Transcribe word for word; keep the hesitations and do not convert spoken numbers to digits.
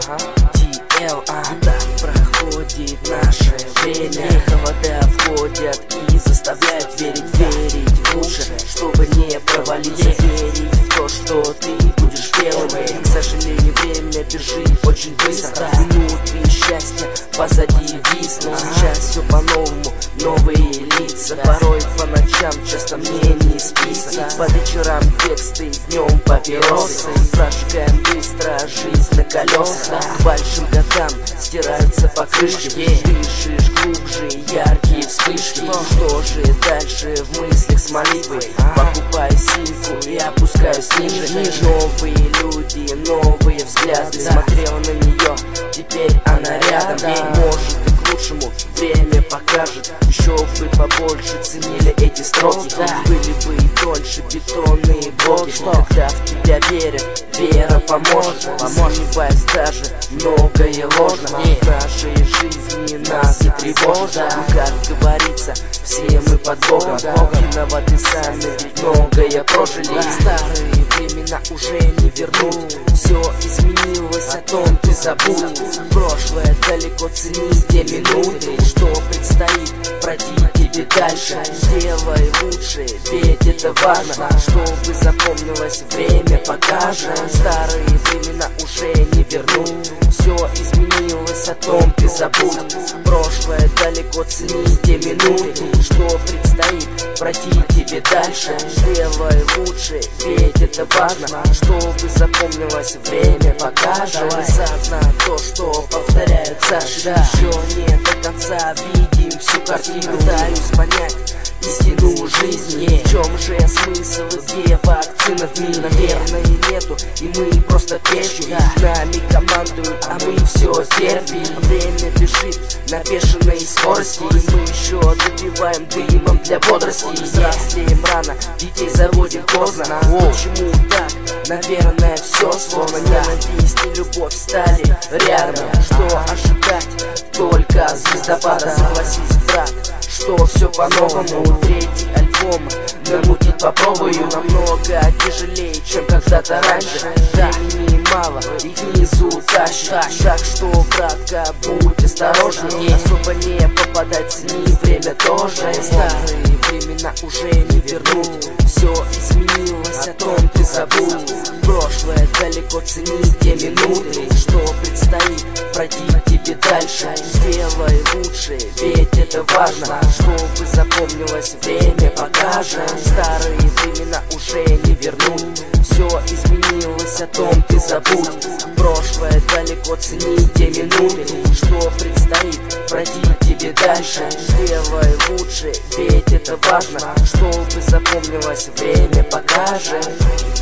ти эл, а так проходит наше время. Холода входят и заставляют верить, верить в лучшее, чтобы не провалиться, верить в то, что ты будешь первым. К сожалению, время бежит очень быстро, минуты счастья позади виснут. Сейчас все по-новому, новые лица, порой по ночам часто мне не спится. По вечерам тексты, днем папиросы, прожигаем быстро жизнь на колесах. К большим годам стираются покрышки, дышишь глубже, яркие вспышки. Что же дальше в мыслях с молитвой? Покупаю симку и опускаюсь ниже. Новые люди, новые взгляды, смотрел на нее, теперь она рядом. Может и к лучшему время покажет. Еще бы побольше ценили эти строки, были бы и тоньше бетонные блоки. Когда в тебя верят, вера поможет. Сомневаюсь даже, многое ложно в нашей жизни, нас не тревожит. Как говорится, все мы под Богом, виноваты сами, ведь многое прожили. Старые времена уже не вернуть, все изменилось, о том ты забудь. Прошлое далеко, цени те минуты, что предстоит пройти тебе дальше. Сделай лучше, ведь это важно, чтобы запомнилось, время покажет. Старые времена уже не вернуть, все изменилось, о том ты забудь. Прошлое далеко, цени те минуты, что предстоит пройти тебе дальше. Сделай лучше, ведь это важно, чтобы запомнилось, время покажет. Назад на то, что повторяется, еще не до конца видим всю картину. Пытаюсь понять истину жизни, в чем же смысл, где вакцина в мире? Наверное, нету, и мы просто пешки. Нами командуют, а мы все терпим. Время бежит на бешеной скорости, и мы еще добиваем дымом для бодрости. Взрослеем рано, детей заводим поздно. Почему так? Наверное, все сложно. Ненависть и любовь стали рядом. Что ожидать? Только звездопада. Согласись, брат, что все по-новому. Третий альбом намутить попробую. Намного тяжелее, чем когда-то раньше. Времени мало, и внизу тащит. Так что, братка, будь осторожнее, особо не попадать с ним, время тоже. Старые времена уже не вернуть, все изменилось, о том ты забудь. Прошлое далеко, цени те минуты, что предстоит пройти тебе дальше. Сделай лучше, ведь это важно, чтобы запомнилось, время покажет. Старые времена уже не вернуть, все изменилось, о том ты забудь. Прошлое далеко, цени те минуты, что предстоит пройти тебе дальше. Сделай лучше, ведь это важно, чтобы запомнилось, время покажет.